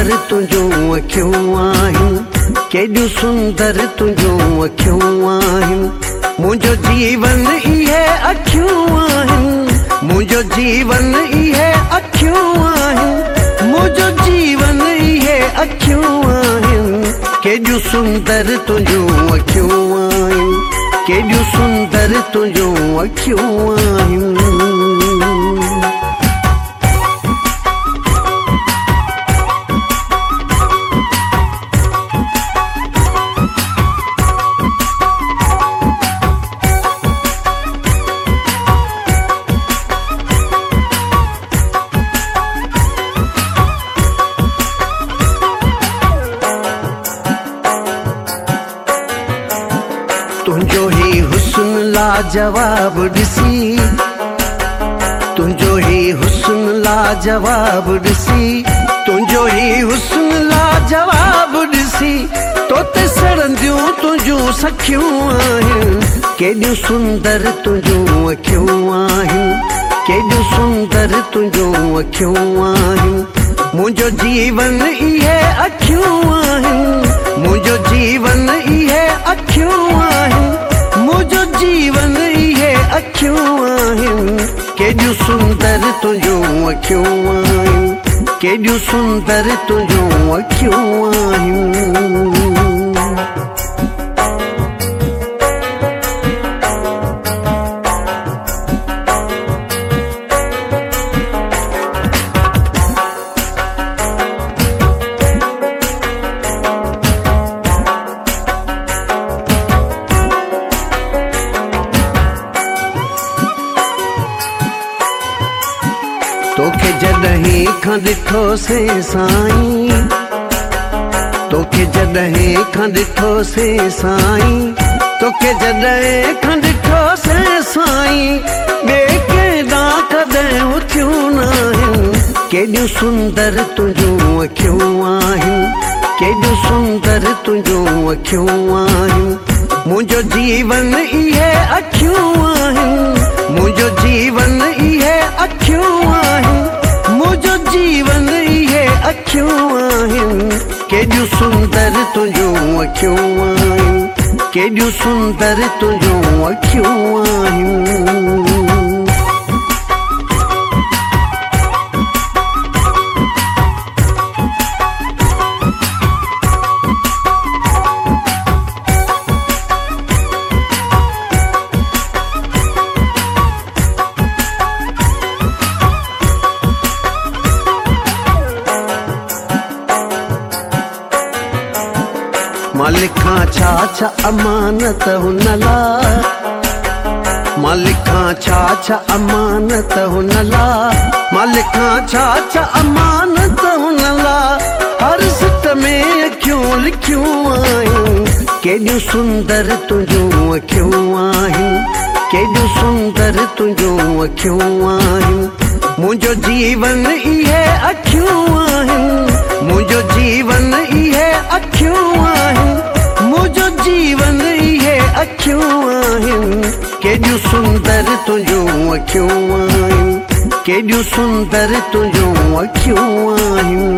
सुंदर तुंहिंजूं अखियूं आहिनि, केॾियूं सुंदर तुंहिंजूं अखियूं आहिनि। मुंहिंजो जीवन इहे अखियूं आहिनि, मुंहिंजो जीवन इहे अखियूं आहिनि, मुंहिंजो जीवन इहे अखियूं आहिनि। केॾियूं सुंदर तुंहिंजूं अखियूं आहिनि, केॾियूं सुंदर तुंहिंजूं अखियूं आहिनि। तुंहिंजो ही हुस्न लाजवाब ॾिसी, तुंहिंजो ही हुस्न लाजवाब ॾिसी, तुंहिंजो ही हुस्न लाजवाब ॾिसी, तोते सड़ंदियूं तुंहिंजूं सखियूं आहिनि। केॾियूं सुंदर तुंहिंजूं अखियूं आहिनि, केॾियूं सुंदर तुंहिंजूं अखियूं आहिनि। मुंहिंजो जीवन इहे अखियूं आहिनि, मुंहिंजो जीवन इहे अखियूं आहिनि, मुंहिंजो जीवन इहे अखियूं आहिनि। केॾियूं सुंदर तुंहिंजूं अखियूं आहिनि, केॾियूं सुंदर तुंहिंजूं अखियूं आहिनि। तोखे जॾहिं खां ॾिठोसे साईं, तोखे जॾहिं खां ॾिठोसे साईं, तोखे जॾहिं खां ॾिठोसे साईं, ॿिए केॾां कॾहिं उथियूं नाहिनि। केॾियूं सुंदर तुंहिंजूं अखियूं आहिनि, केॾियूं सुंदर तुंहिंजूं अखियूं आहिनि। मुंहिंजो जीवन इहे अखियूं आहिनि, मुंहिंजो जीवन इहे अखियूं आहिनि, मुंहिंजो जीवन इहे अखियूं आहिनि। केॾियूं सुंदर तुंहिंजूं अखियूं आहिनि, केॾियूं सुंदर तुंहिंजूं अखियूं आहिनि। मालिकां छा छा अमानत हुन लाइ, मालिकां छा छा अमानत हुन लाइ, मालिकां छा छा अमानत हुन लाइ। हर सिट में अखियूं लिखियूं आहिनि, केॾियूं सुंदर तुंहिंजूं अखियूं आहिनि, केॾियूं सुंदर तुंहिंजूं अखियूं आहिनि। मुंहिंजो जीवन इहे अखियूं आहिनि, मुंहिंजो जीवन इहे अखियूं आहिनि, मुंहिंजो जीवन इहे अखियूं आहिनि। केॾियूं सुंदर तुंहिंजूं अखियूं आहिनि, केॾियूं सुंदर तुंहिंजूं अखियूं आहिनि।